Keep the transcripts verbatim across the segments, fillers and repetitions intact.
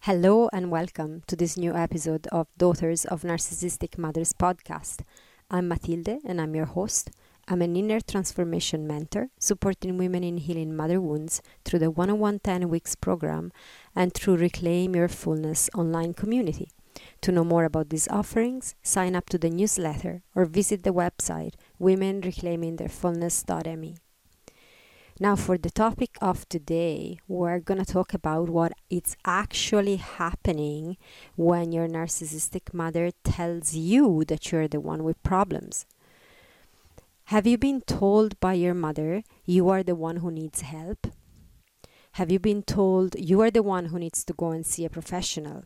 Hello and welcome to this new episode of Daughters of Narcissistic Mothers podcast. I'm Matilde and I'm your host. I'm an inner transformation mentor supporting women in healing mother wounds through the one oh one ten weeks program and through Reclaim Your Fullness online community. To know more about these offerings, sign up to the newsletter or visit the website women reclaiming their fullness dot m e. Now for the topic of today, we're going to talk about what is actually happening when your narcissistic mother tells you that you're the one with problems. Have you been told by your mother you are the one who needs help? Have you been told you are the one who needs to go and see a professional?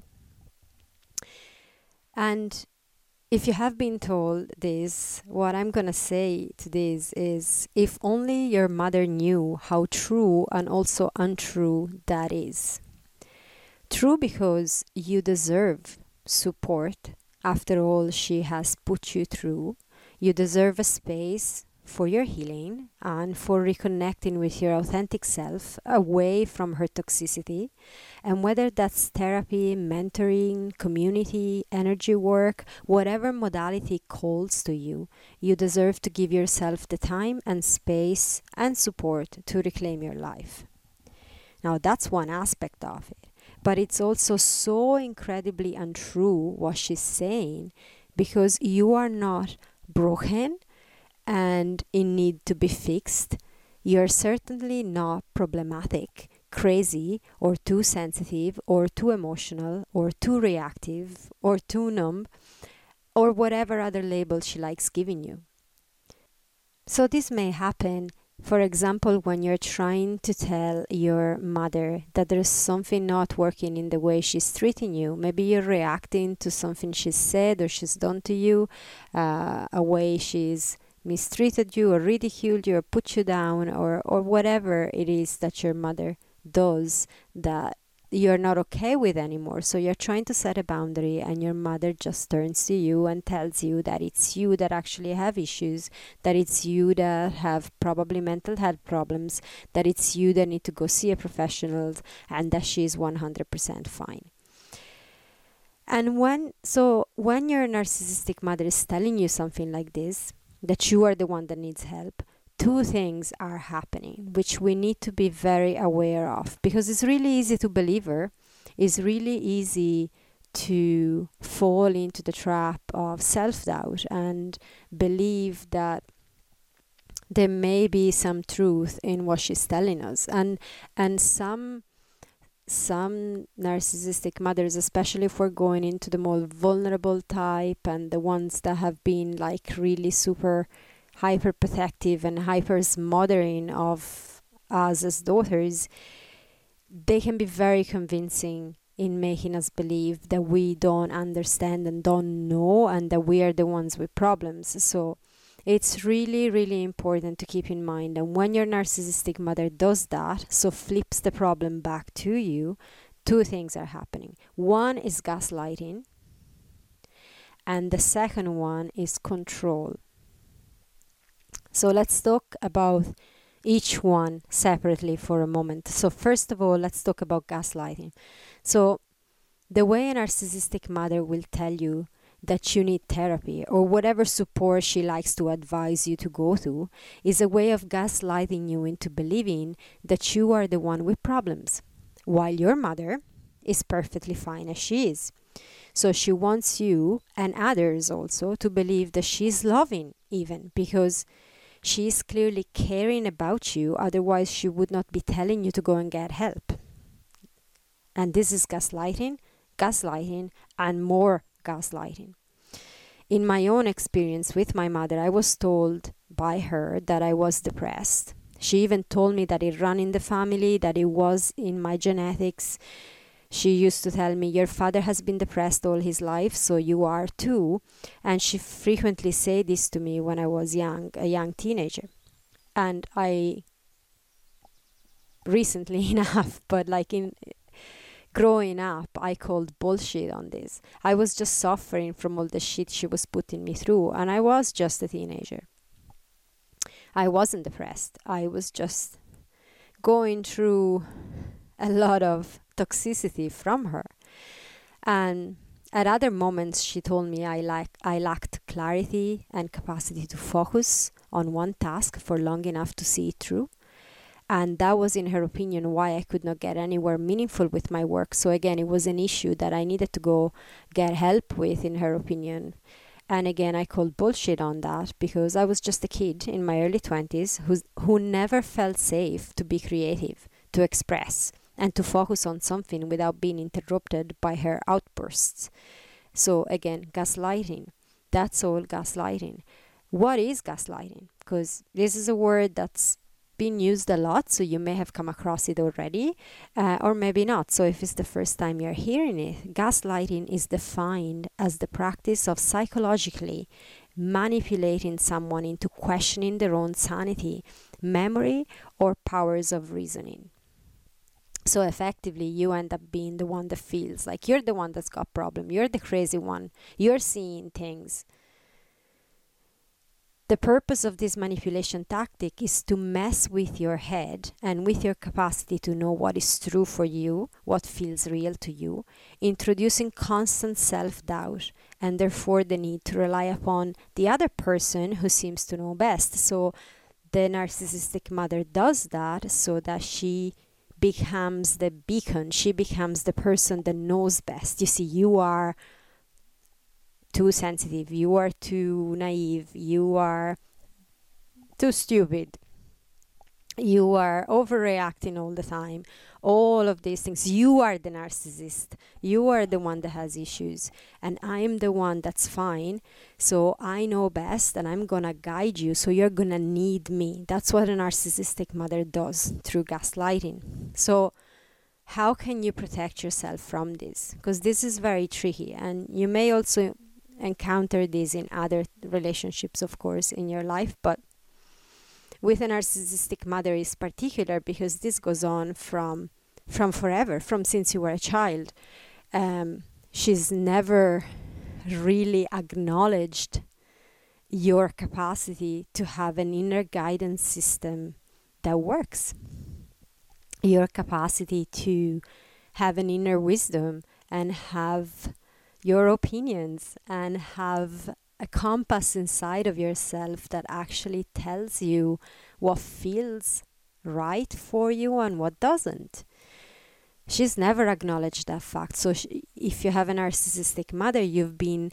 And if you have been told this, what I'm going to say to this is, if only your mother knew how true and also untrue that is. True because you deserve support after all she has put you through. You deserve a space for your healing and for reconnecting with your authentic self away from her toxicity. And whether that's therapy, mentoring, community, energy work, whatever modality calls to you, you deserve to give yourself the time and space and support to reclaim your life. Now that's one aspect of it, but it's also so incredibly untrue what she's saying, because you are not broken and in need to be fixed. You're certainly not problematic, crazy, or too sensitive, or too emotional, or too reactive, or too numb, or whatever other label she likes giving you. So this may happen, for example, when you're trying to tell your mother that there's something not working in the way she's treating you. Maybe you're reacting to something she's said or she's done to you, uh, a way she's mistreated you or ridiculed you or put you down, or, or whatever it is that your mother does that you're not okay with anymore. So you're trying to set a boundary and your mother just turns to you and tells you that it's you that actually have issues, that it's you that have probably mental health problems, that it's you that need to go see a professional, and that she's one hundred percent fine. And when so when your narcissistic mother is telling you something like this, that you are the one that needs help, two things are happening, which we need to be very aware of, because it's really easy to believe her. It's really easy to fall into the trap of self-doubt and believe that there may be some truth in what she's telling us. And and some some narcissistic mothers, especially if we're going into the more vulnerable type and the ones that have been like really super hyper protective and hyper smothering of us as daughters, they can be very convincing in making us believe that we don't understand and don't know and that we are the ones with problems. So it's really, really important to keep in mind that when your narcissistic mother does that, so flips the problem back to you, two things are happening. One is gaslighting, and the second one is control. So let's talk about each one separately for a moment. So first of all, let's talk about gaslighting. So the way a narcissistic mother will tell you that you need therapy or whatever support she likes to advise you to go to is a way of gaslighting you into believing that you are the one with problems, while your mother is perfectly fine as she is. So she wants you and others also to believe that she's loving, even because she's clearly caring about you, otherwise she would not be telling you to go and get help. And this is gaslighting, gaslighting, and more gaslighting. In my own experience with my mother, I was told by her that I was depressed. She even told me that it ran in the family, that it was in my genetics. She used to tell me, your father has been depressed all his life, so you are too. And she frequently said this to me when I was young, a young teenager. And I, recently enough, but like in growing up, I called bullshit on this. I was just suffering from all the shit she was putting me through, and I was just a teenager. I wasn't depressed. I was just going through a lot of toxicity from her. And at other moments, she told me I lack I lacked clarity and capacity to focus on one task for long enough to see it through. And that was, in her opinion, why I could not get anywhere meaningful with my work. So again, it was an issue that I needed to go get help with, in her opinion. And again, I called bullshit on that because I was just a kid in my early twenties who's, who never felt safe to be creative, to express, and to focus on something without being interrupted by her outbursts. So again, gaslighting. That's all gaslighting. What is gaslighting? Because this is a word that's been used a lot, so you may have come across it already, uh, or maybe not. So if it's the first time you're hearing it, gaslighting is defined as the practice of psychologically manipulating someone into questioning their own sanity, memory, or powers of reasoning. So effectively, you end up being the one that feels like you're the one that's got problem. You're the crazy one. You're seeing things. The purpose of this manipulation tactic is to mess with your head and with your capacity to know what is true for you, what feels real to you, introducing constant self-doubt and therefore the need to rely upon the other person who seems to know best. So the narcissistic mother does that so that she becomes the beacon. She becomes the person that knows best. You see, you are too sensitive, you are too naive, you are too stupid, you are overreacting all the time, all of these things. You are the narcissist, you are the one that has issues, and I'm the one that's fine, so I know best and I'm gonna guide you, so you're gonna need me. That's what a narcissistic mother does through gaslighting. So how can you protect yourself from this? Because this is very tricky, and you may also encounter this in other relationships, of course, in your life, but with a narcissistic mother is particular because this goes on from from forever, from since you were a child. Um, she's never really acknowledged your capacity to have an inner guidance system that works, your capacity to have an inner wisdom and have your opinions and have a compass inside of yourself that actually tells you what feels right for you and what doesn't. She's never acknowledged that fact. So she, if you have a narcissistic mother, you've been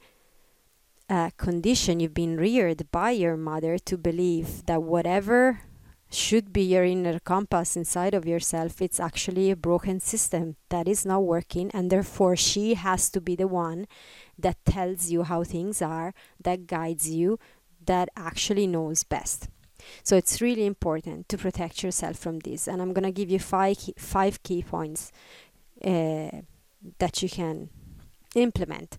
uh, conditioned, you've been reared by your mother to believe that whatever should be your inner compass inside of yourself, it's actually a broken system that is not working, and therefore she has to be the one that tells you how things are, that guides you, that actually knows best. So it's really important to protect yourself from this, and I'm gonna give you five key, five key points uh, that you can implement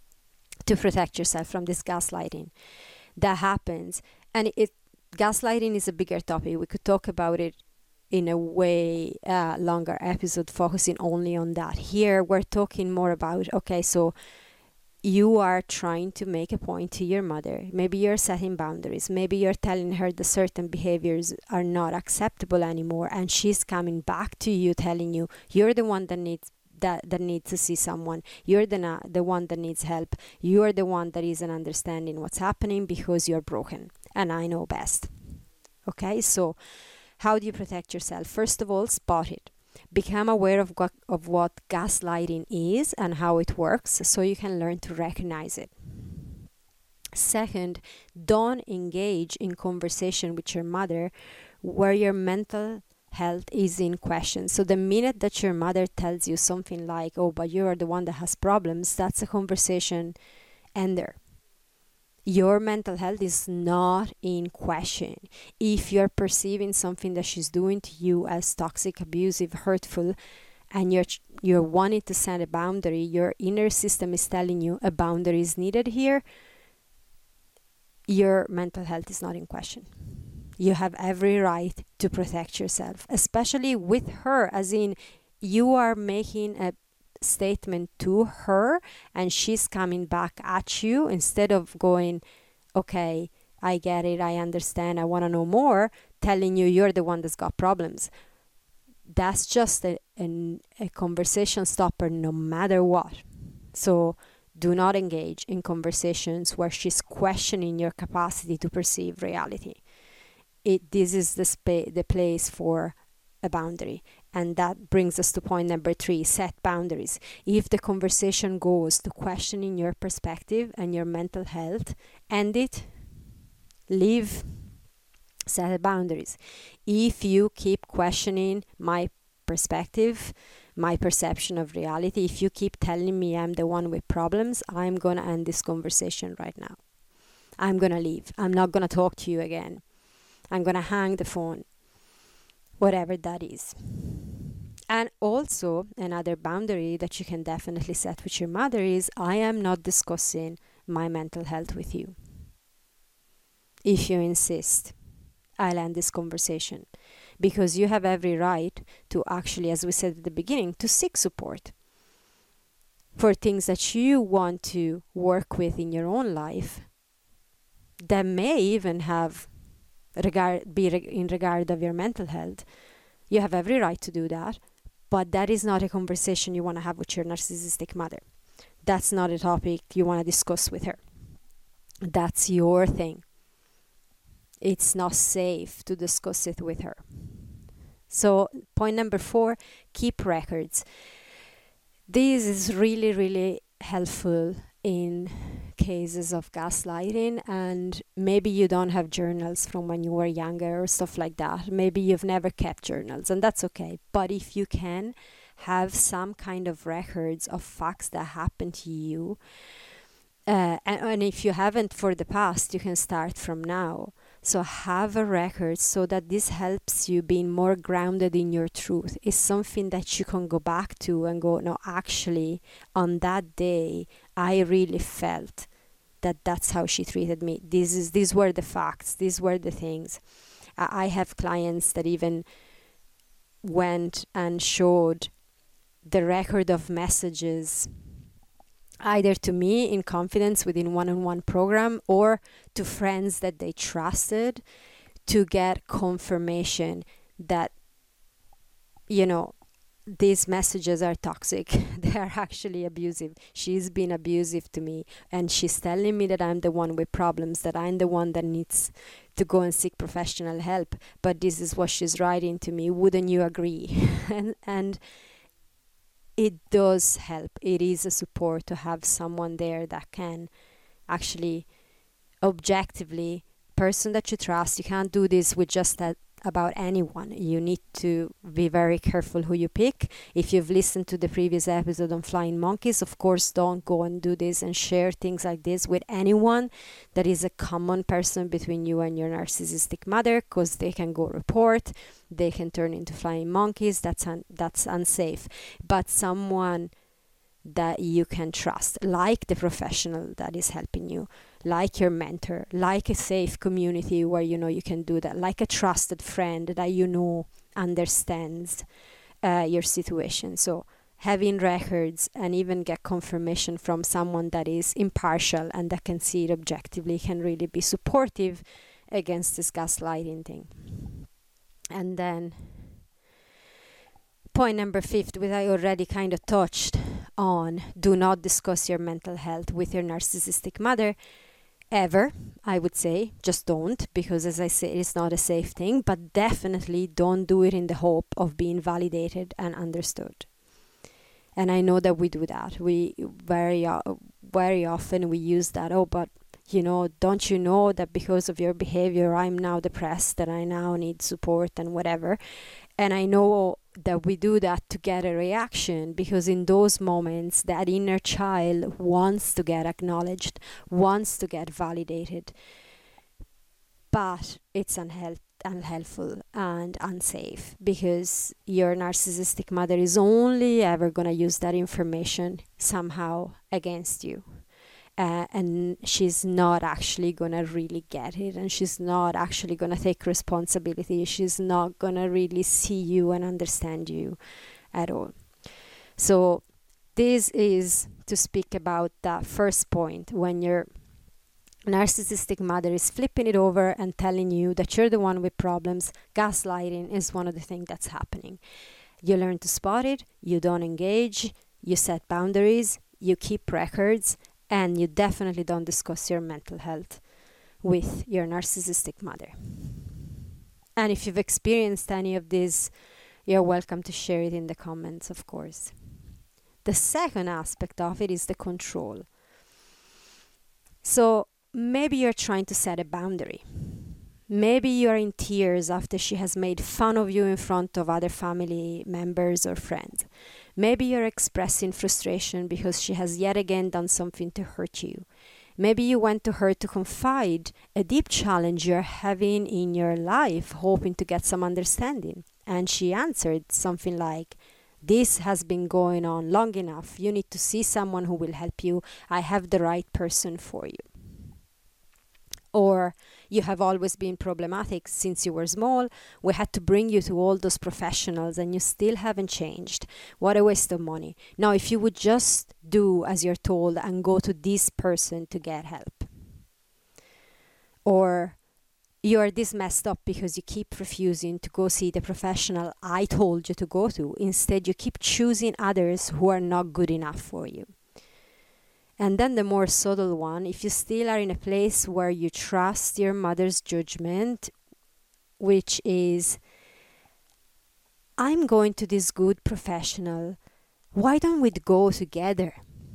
to protect yourself from this gaslighting that happens. And it gaslighting is a bigger topic. We could talk about it in a way uh, longer episode focusing only on that. Here we're talking more about, okay, so you are trying to make a point to your mother. Maybe you're setting boundaries. Maybe you're telling her that certain behaviors are not acceptable anymore, and she's coming back to you telling you you're the one that needs that that needs to see someone. You're the na- the one that needs help. You're the one that isn't understanding what's happening because you're broken, and I know best. Okay, so how do you protect yourself? First of all, spot it. Become aware of what, of what gaslighting is and how it works so you can learn to recognize it. Second, don't engage in conversation with your mother where your mental health is in question. So the minute that your mother tells you something like, oh, but you're the one that has problems, that's a conversation ender. Your mental health is not in question. If you're perceiving something that she's doing to you as toxic, abusive, hurtful, and you're you're wanting to set a boundary, your inner system is telling you a boundary is needed here, your mental health is not in question. You have every right to protect yourself, especially with her, as in you are making a statement to her and she's coming back at you instead of going, okay, I get it, I understand, I want to know more, telling you you're the one that's got problems. that's just a, an, a conversation stopper no matter what. So do not engage in conversations where she's questioning your capacity to perceive reality. It this is the spa- the place for a boundary. And that brings us to point number three: set boundaries. If the conversation goes to questioning your perspective and your mental health, end it, leave, set boundaries. If you keep questioning my perspective, my perception of reality, if you keep telling me I'm the one with problems, I'm going to end this conversation right now. I'm going to leave. I'm not going to talk to you again. I'm going to hang the phone, whatever that is. And also, another boundary that you can definitely set with your mother is, I am not discussing my mental health with you. If you insist, I'll end this conversation, because you have every right to actually, as we said at the beginning, to seek support for things that you want to work with in your own life that may even have regard be reg- in regard of your mental health. You have every right to do that, but that is not a conversation you want to have with your narcissistic mother. That's not a topic you want to discuss with her. That's your thing. It's not safe to discuss it with her. So point number four, keep records. This is really, really helpful in cases of gaslighting, and maybe you don't have journals from when you were younger or stuff like that. Maybe you've never kept journals, and that's okay. But if you can have some kind of records of facts that happened to you, uh, and, and if you haven't for the past, you can start from now. So have a record so that this helps you being more grounded in your truth. It's something that you can go back to and go, no, actually, on that day, I really felt that that's how she treated me. This is, these were the facts. These were the things. I, I have clients that even went and showed the record of messages either to me in confidence within one-on-one program or to friends that they trusted to get confirmation that, you know, these messages are toxic. They are actually abusive. She's been abusive to me, and she's telling me that I'm the one with problems, that I'm the one that needs to go and seek professional help. But this is what she's writing to me. Wouldn't you agree? and and it does help. It is a support to have someone there that can actually objectively, person that you trust. You can't do this with just that about anyone. You need to be very careful who you pick. If you've listened to the previous episode on flying monkeys, of course, don't go and do this and share things like this with anyone that is a common person between you and your narcissistic mother, because they can go report, they can turn into flying monkeys. That's un- that's unsafe. But someone that you can trust, like the professional that is helping you, like your mentor, like a safe community where you know you can do that, like a trusted friend that you know understands uh, your situation. So having records and even get confirmation from someone that is impartial and that can see it objectively can really be supportive against this gaslighting thing. And then point number fifth, which I already kind of touched on, do not discuss your mental health with your narcissistic mother ever. I would say just don't, because as I say, it's not a safe thing, but definitely don't do it in the hope of being validated and understood. And I know that we do that. We very uh, very often we use that, oh, but you know, don't you know that because of your behavior I'm now depressed, that I now need support and whatever. And I know that we do that to get a reaction, because in those moments that inner child wants to get acknowledged, wants to get validated, but it's unhealth- unhelpful and unsafe, because your narcissistic mother is only ever going to use that information somehow against you. Uh, and she's not actually going to really get it, and she's not actually going to take responsibility. She's not going to really see you and understand you at all. So this is to speak about that first point, when your narcissistic mother is flipping it over and telling you that you're the one with problems. Gaslighting is one of the things that's happening. You learn to spot it, you don't engage, you set boundaries, you keep records, and you definitely don't discuss your mental health with your narcissistic mother. And if you've experienced any of this, you're welcome to share it in the comments, of course. The second aspect of it is the control. So maybe you're trying to set a boundary. Maybe you're in tears after she has made fun of you in front of other family members or friends. Maybe you're expressing frustration because she has yet again done something to hurt you. Maybe you went to her to confide a deep challenge you're having in your life, hoping to get some understanding. And she answered something like, "This has been going on long enough. You need to see someone who will help you. I have the right person for you." Or, "You have always been problematic since you were small. We had to bring you to all those professionals and you still haven't changed. What a waste of money. Now, if you would just do as you're told and go to this person to get help." Or, "You are this messed up because you keep refusing to go see the professional I told you to go to. Instead, you keep choosing others who are not good enough for you." And then the more subtle one, if you still are in a place where you trust your mother's judgment, which is, "I'm going to this good professional. Why don't we go together?"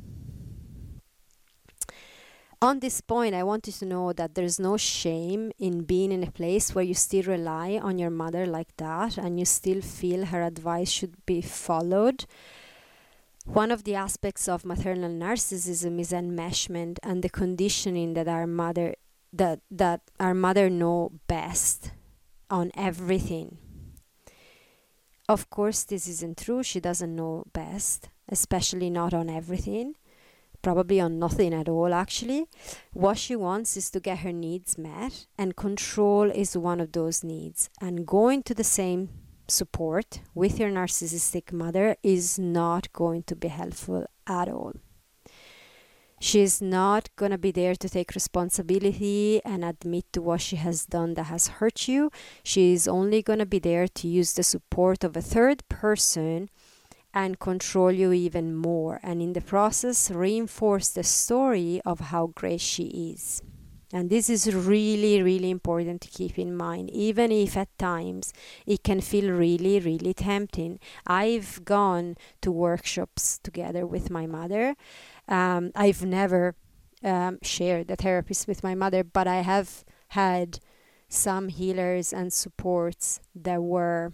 On this point, I want you to know that there's no shame in being in a place where you still rely on your mother like that and you still feel her advice should be followed. One of the aspects of maternal narcissism is enmeshment and the conditioning that our mother that that our mother know best on everything. Of course, this isn't true. She doesn't know best, especially not on everything. Probably on nothing at all, actually. What she wants is to get her needs met, and control is one of those needs. And going to the same support with your narcissistic mother is not going to be helpful at all. She's not going to be there to take responsibility and admit to what she has done that has hurt you. She's only going to be there to use the support of a third person and control you even more, and in the process reinforce the story of how great she is. And this is really, really important to keep in mind, even if at times it can feel really, really tempting. I've gone to workshops together with my mother. Um, I've never um, shared the therapist with my mother, but I have had some healers and supports that were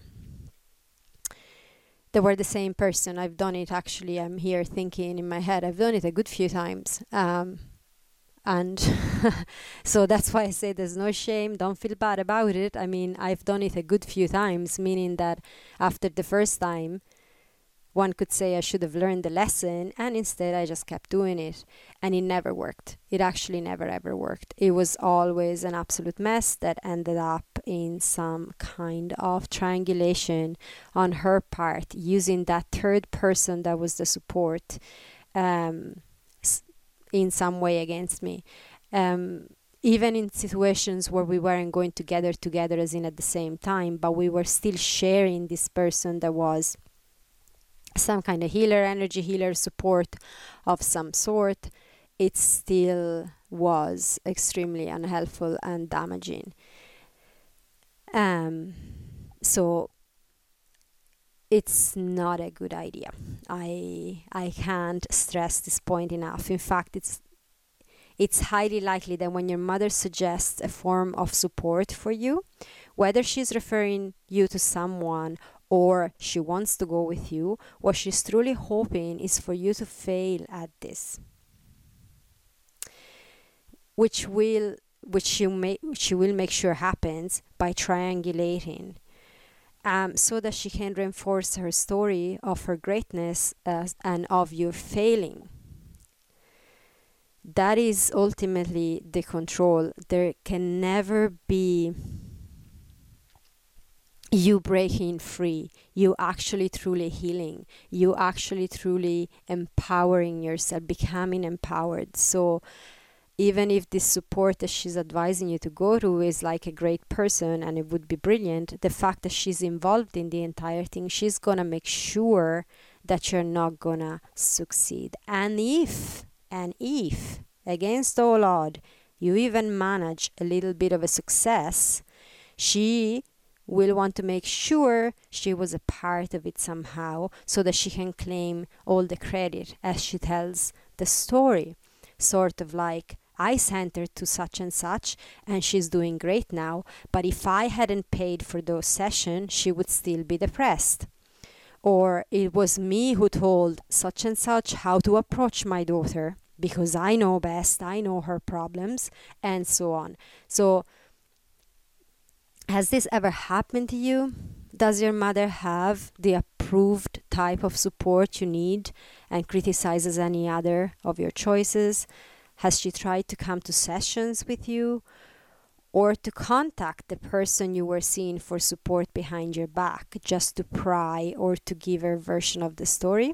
that were the same person. I've done it actually. I'm here thinking in my head. I've done it a good few times. Um, And so that's why I say there's no shame. Don't feel bad about it. I mean, I've done it a good few times, meaning that after the first time, one could say I should have learned the lesson, and instead I just kept doing it. And it never worked. It actually never ever worked. It was always an absolute mess that ended up in some kind of triangulation on her part, using that third person that was the support um, in some way against me. Um, even in situations where we weren't going together, together as in at the same time, but we were still sharing this person that was some kind of healer, energy healer support of some sort, it still was extremely unhelpful and damaging. Um, so it's not a good idea. I I can't stress this point enough. In fact, it's it's highly likely that when your mother suggests a form of support for you, whether she's referring you to someone or she wants to go with you, what she's truly hoping is for you to fail at this, which will which she may she will make sure happens by triangulating. Um, so that she can reinforce her story of her greatness uh, and of your failing. That is ultimately the control. There can never be you breaking free, you actually truly healing, you actually truly empowering yourself, becoming empowered. So even if this support that she's advising you to go to is like a great person and it would be brilliant, the fact that she's involved in the entire thing, she's gonna make sure that you're not gonna succeed. And if, and if, against all odds, you even manage a little bit of a success, she will want to make sure she was a part of it somehow so that she can claim all the credit as she tells the story. Sort of like, I sent her to such and such and she's doing great now, but if I hadn't paid for those sessions, she would still be depressed. Or it was me who told such and such how to approach my daughter because I know best, I know her problems, and so on. So, has this ever happened to you? Does your mother have the approved type of support you need and criticizes any other of your choices? Has she tried to come to sessions with you or to contact the person you were seeing for support behind your back just to pry or to give her version of the story?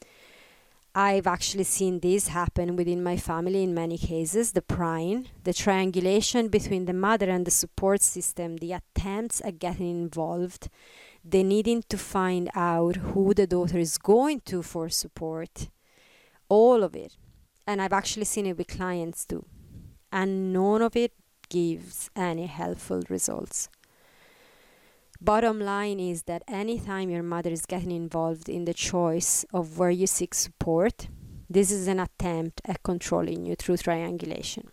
I've actually seen this happen within my family in many cases, the prying, the triangulation between the mother and the support system, the attempts at getting involved, the needing to find out who the daughter is going to for support, all of it. And I've actually seen it with clients too. And none of it gives any helpful results. Bottom line is that anytime your mother is getting involved in the choice of where you seek support, this is an attempt at controlling you through triangulation.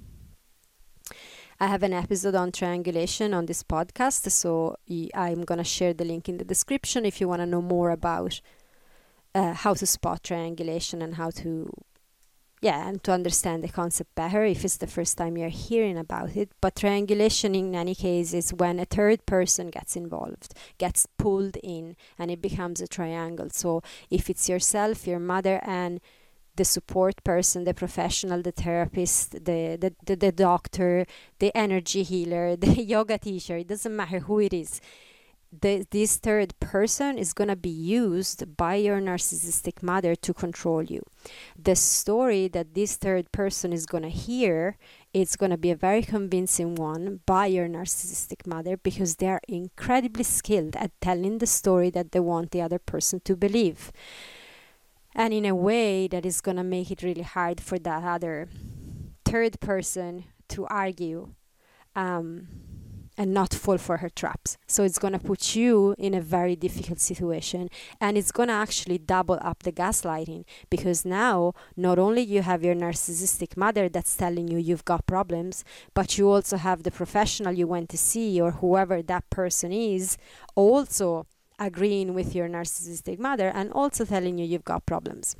I have an episode on triangulation on this podcast, so I'm going to share the link in the description if you want to know more about uh, how to spot triangulation and how to Yeah, and to understand the concept better if it's the first time you're hearing about it. But triangulation in any case is when a third person gets involved, gets pulled in, and it becomes a triangle. So if it's yourself, your mother, and the support person, the professional, the therapist, the, the, the, the doctor, the energy healer, the yoga teacher, it doesn't matter who it is. The, this third person is going to be used by your narcissistic mother to control you. The story that this third person is going to hear, it's going to be a very convincing one by your narcissistic mother because they are incredibly skilled at telling the story that they want the other person to believe. And in a way that is going to make it really hard for that other third person to argue um, and not fall for her traps. So it's going to put you in a very difficult situation, and it's going to actually double up the gaslighting because now not only you have your narcissistic mother that's telling you you've got problems, but you also have the professional you went to see or whoever that person is also agreeing with your narcissistic mother and also telling you you've got problems.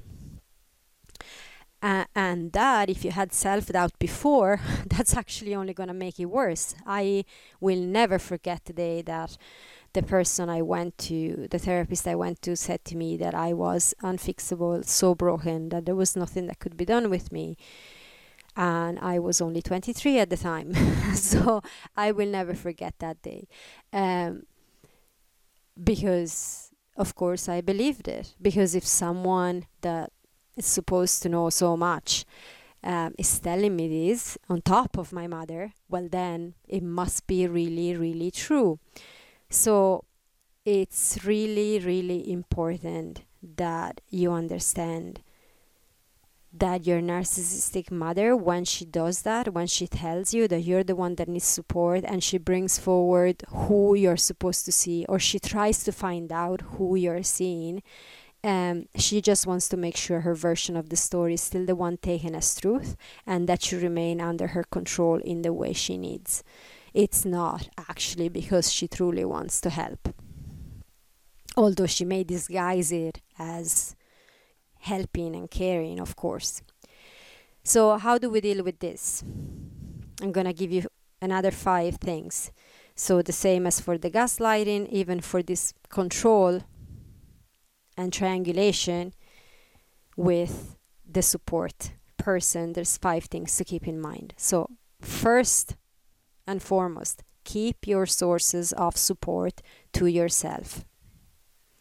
Uh, and that, if you had self-doubt before, that's actually only going to make it worse. I will never forget the day that the person I went to, the therapist I went to, said to me that I was unfixable, so broken, that there was nothing that could be done with me. And I was only twenty-three at the time. So I will never forget that day. Um, because, of course, I believed it. Because if someone that is supposed to know so much um, is telling me this on top of my mother, well then it must be really, really true. So it's really, really important that you understand that your narcissistic mother, when she does that, when she tells you that you're the one that needs support and she brings forward who you're supposed to see, or she tries to find out who you're seeing, Um, she just wants to make sure her version of the story is still the one taken as truth and that you remain under her control in the way she needs. It's not actually because she truly wants to help. Although she may disguise it as helping and caring, of course. So how do we deal with this? I'm going to give you another five things. So the same as for the gaslighting, even for this control and triangulation with the support person, there's five things to keep in mind. So first and foremost, keep your sources of support to yourself.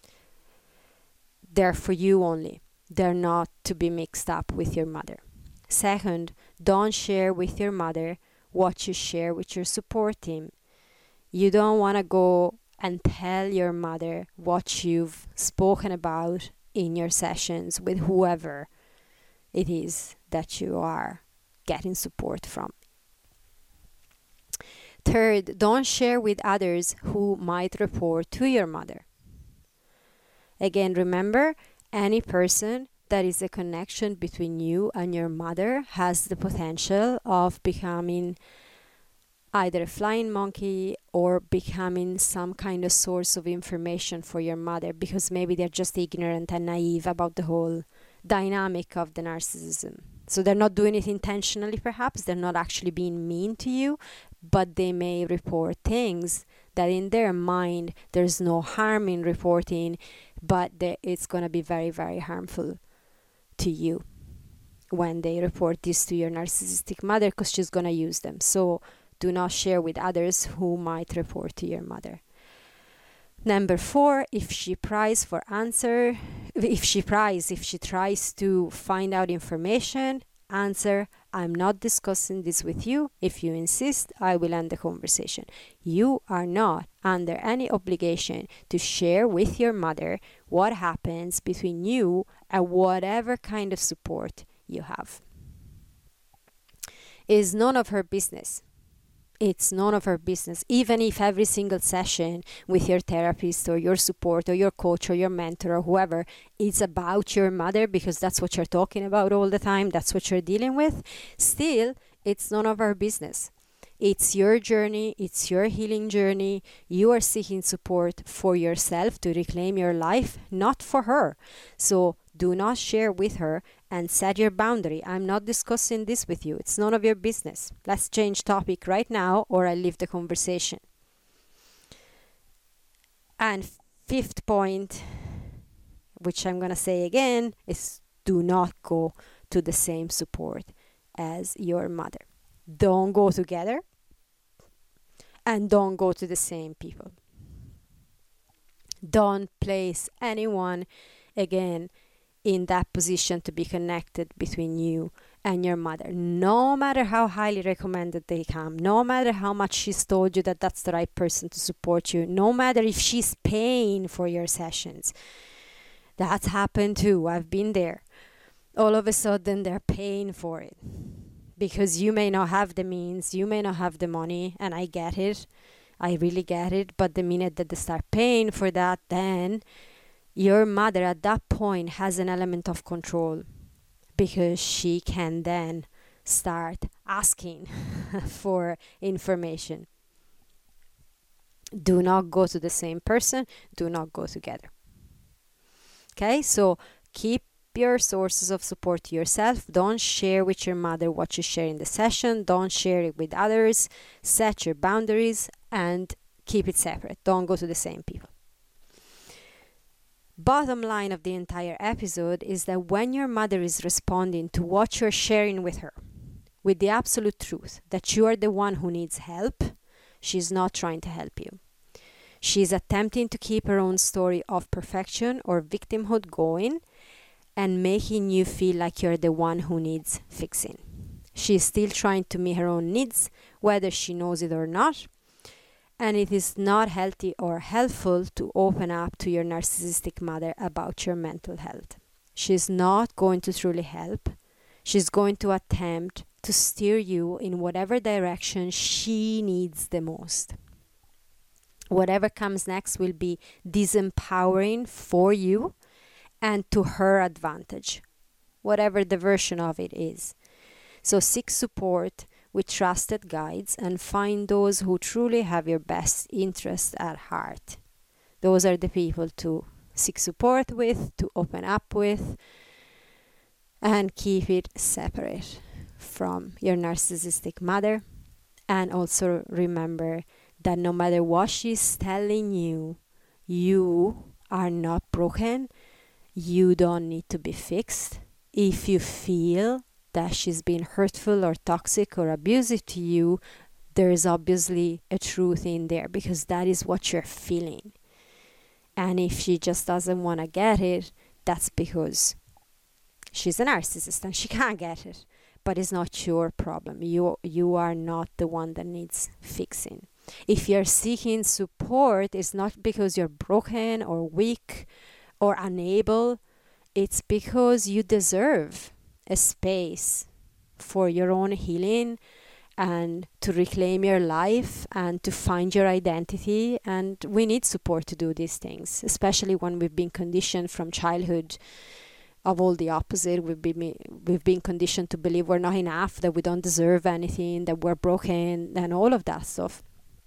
They're for you only. They're not to be mixed up with your mother. Second, don't share with your mother what you share with your support team. You don't want to go and tell your mother what you've spoken about in your sessions with whoever it is that you are getting support from. Third, don't share with others who might report to your mother. Again, remember, any person that is a connection between you and your mother has the potential of becoming either a flying monkey or becoming some kind of source of information for your mother, because maybe they're just ignorant and naive about the whole dynamic of the narcissism. So they're not doing it intentionally, perhaps. They're not actually being mean to you, but they may report things that in their mind there's no harm in reporting, but it's going to be very, very harmful to you when they report this to your narcissistic mother, because she's going to use them. So do not share with others who might report to your mother. Number four, if she pries for answer, if she pries, if she tries to find out information, answer, I'm not discussing this with you. If you insist, I will end the conversation. You are not under any obligation to share with your mother what happens between you and whatever kind of support you have. It's none of her business. It's none of her business. Even if every single session with your therapist or your support or your coach or your mentor or whoever is about your mother, because that's what you're talking about all the time, that's what you're dealing with, still, it's none of our business. It's your journey. It's your healing journey. You are seeking support for yourself to reclaim your life, not for her. So do not share with her and set your boundary. I'm not discussing this with you. It's none of your business. Let's change topic right now, or I leave the conversation. And fifth point, which I'm going to say again, is do not go to the same support as your mother. Don't go together, and don't go to the same people. Don't place anyone, again, in that position to be connected between you and your mother, no matter how highly recommended they come, no matter how much she's told you that that's the right person to support you, no matter if she's paying for your sessions. That's happened too. I've been there. All of a sudden they're paying for it because you may not have the means, you may not have the money, and I get it. I really get it. But the minute that they start paying for that, then your mother at that point has an element of control, because she can then start asking for information. Do not go to the same person. Do not go together. Okay, so keep your sources of support to yourself. Don't share with your mother what you share in the session. Don't share it with others. Set your boundaries and keep it separate. Don't go to the same people. Bottom line of the entire episode is that when your mother is responding to what you're sharing with her, with the absolute truth that you are the one who needs help, she's not trying to help you. She's attempting to keep her own story of perfection or victimhood going and making you feel like you're the one who needs fixing. She's still trying to meet her own needs, whether she knows it or not. And it is not healthy or helpful to open up to your narcissistic mother about your mental health. She's not going to truly help. She's going to attempt to steer you in whatever direction she needs the most. Whatever comes next will be disempowering for you and to her advantage, whatever the version of it is. So seek support with trusted guides and find those who truly have your best interest at heart. Those are the people to seek support with, to open up with, and keep it separate from your narcissistic mother. And also remember that no matter what she's telling you, you are not broken. You don't need to be fixed. If you feel that she's been hurtful or toxic or abusive to you, there is obviously a truth in there, because that is what you're feeling. And if she just doesn't want to get it, that's because she's a narcissist and she can't get it. but it's not your problem. You you are not the one that needs fixing. If you're seeking support, it's not because you're broken or weak or unable. It's because you deserve a space for your own healing and to reclaim your life and to find your identity. And we need support to do these things, especially when we've been conditioned from childhood of all the opposite. We've been, we've been conditioned to believe we're not enough, that we don't deserve anything, that we're broken, and all of that stuff.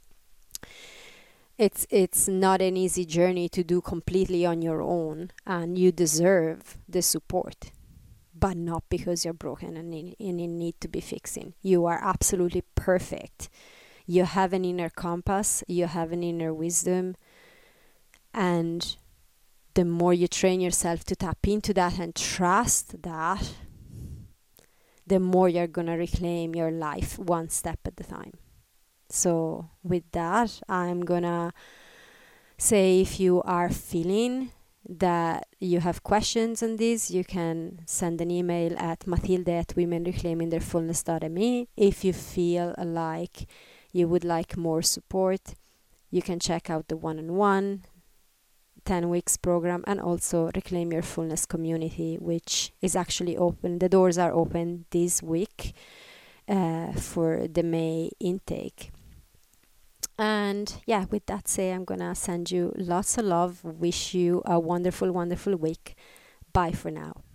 It's it's not an easy journey to do completely on your own, and you deserve the support, but not because you're broken and in, and in need to be fixing. You are absolutely perfect. You have an inner compass, you have an inner wisdom, and the more you train yourself to tap into that and trust that, the more you're going to reclaim your life one step at a time. So with that, I'm gonna say, if you are feeling that you have questions on this, you can send an email at matilde at women reclaiming their fullness dot m e. If you feel like you would like more support, you can check out the one-on-one ten weeks program, and also Reclaim Your Fullness community, which is actually open. The doors are open this week uh, for the May intake. And yeah, with that say, I'm gonna send you lots of love, wish you a wonderful, wonderful week. Bye for now.